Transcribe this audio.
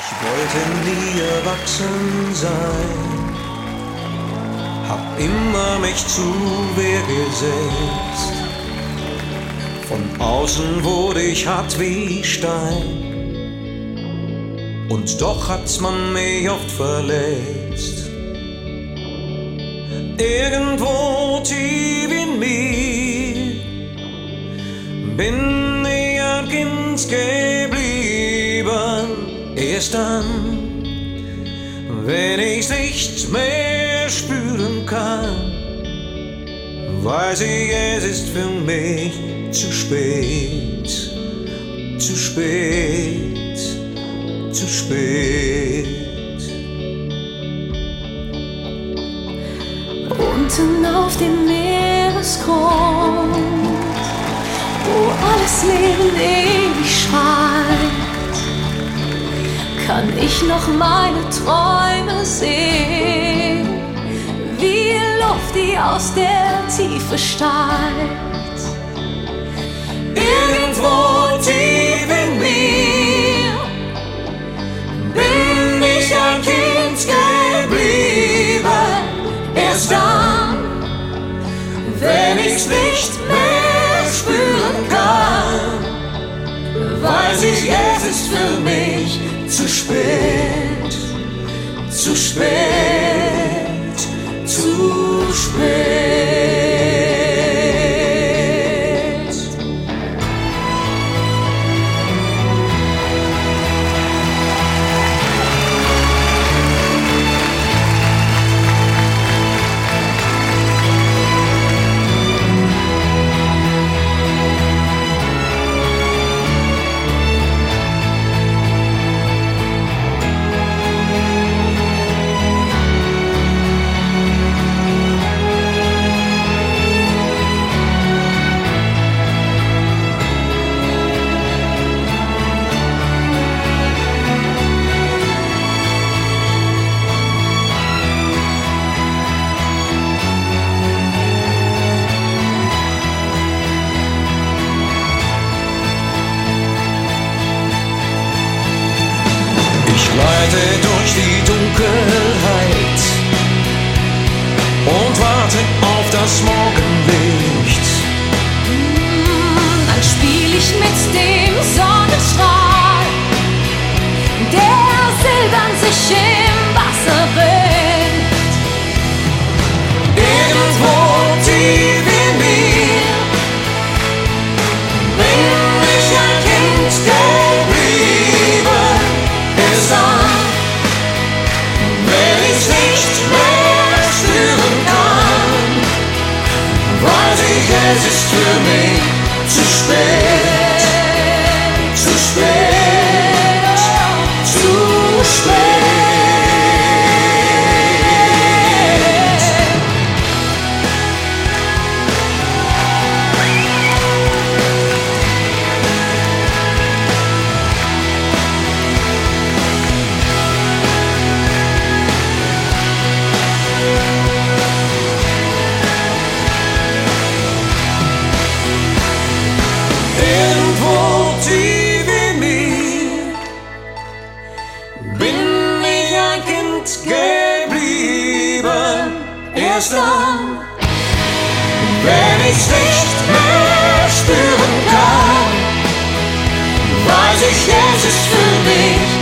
Ich wollte nie erwachsen sein, hab immer mich zu Wehr gesetzt. Von außen wurde ich hart wie Stein, und doch hat's man mich oft verletzt. Irgendwo tief in mir bin ich ein Kind geblieben. Erst dann, wenn ich's nicht mehr spüren kann, weiß ich, es ist für mich zu spät, zu spät, zu spät. Unten auf dem Meeresgrund, wo alles Leben ewig schreit, kann ich noch meine Träume sehen, wie Luft, die aus der Tiefe steigt. Irgendwo tief in mir bin ich ein Kind geblieben. Erst dann, wenn ich's nicht mehr spüren kann, weiß ich, es ist für mich zu spät, zu spät, zu spät. Ich gleite durch die Dunkelheit und warte auf das Morgenlicht. Dann spiel ich mit dem Sonnenstrahl, der silbern sich im Wasser regt. Irgendwo tief in mir bin ich ein Kind geblieben. Erst dann, wenn ich's nicht mehr spüren kann, weiß ich, es ist für mich zu spät, zu spät, zu spät. Irgendwo tief in mir bin ich ein Kind geblieben. Erst dann, wenn ich's nicht mehr spüren kann, weiß ich, es ist für mich